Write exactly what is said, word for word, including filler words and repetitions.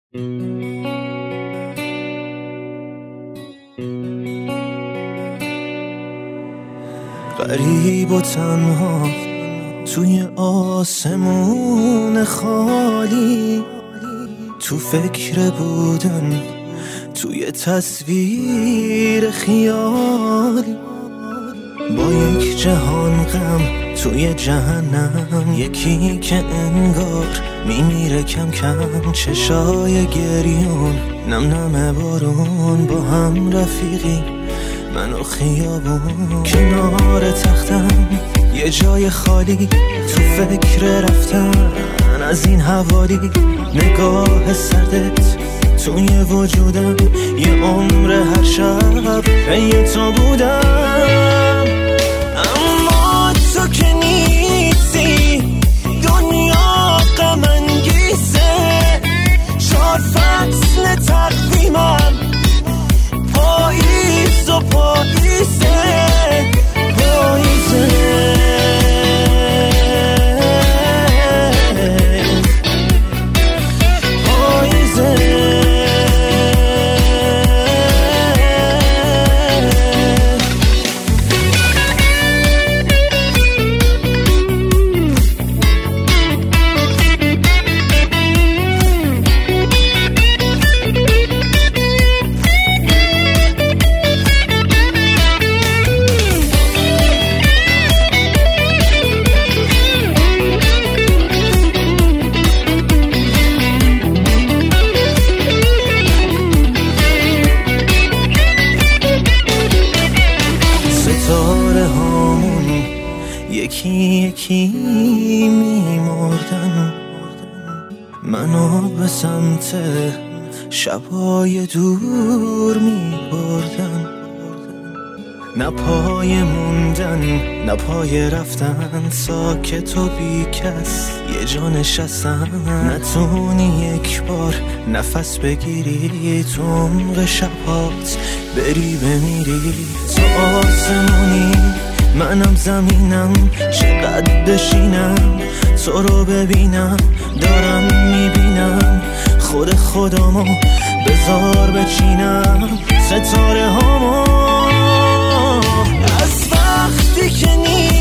غریب و تنها توی آسمون خالی، تو فکر بودن توی تصویر خیالی، با یک جهان غم توی جهنم، یکی که انگار میمیره کم کم، چشای گریون نم نم بارون، با هم رفیقی من و خیابون، کنار تختم یه جای خالی، تو فکر رفتن از این حوالی، نگاه سردت توی وجودم، یه عمر هر شب پی تو بودم، اما تو که نیستی دنیا غم انگیزه، چهار فصل تقویمم پاییز و پاییزه پاییزه یکی یکی میمردن، منو به سمت شبای دور میبردن، نه پای موندن نه پای رفتن، ساکت و بی کس یه جا نشستن، نتونی یک بار نفس بگیری، تو عمق شبات بری بمیری، تو آسمونی منم زمینم، چقدر بشینم تو رو ببینم، دارم میبینم خود خودمو بذار بچینم، ستاره هامو از وقتی که نیست